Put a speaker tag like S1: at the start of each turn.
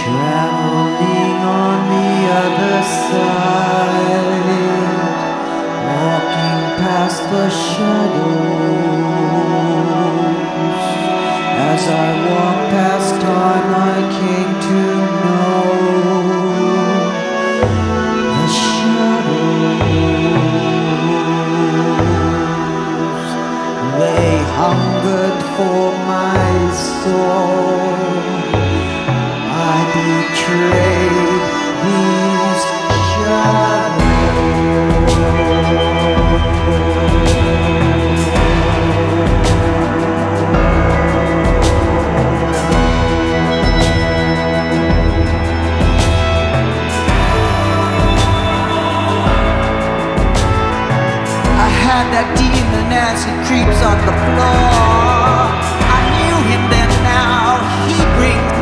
S1: Traveling on the other side, walking past the shadows. As I walked past time, I came to know the shadows. They hungered for my soul. I betrayed these I had that demon as it creeps on the floor.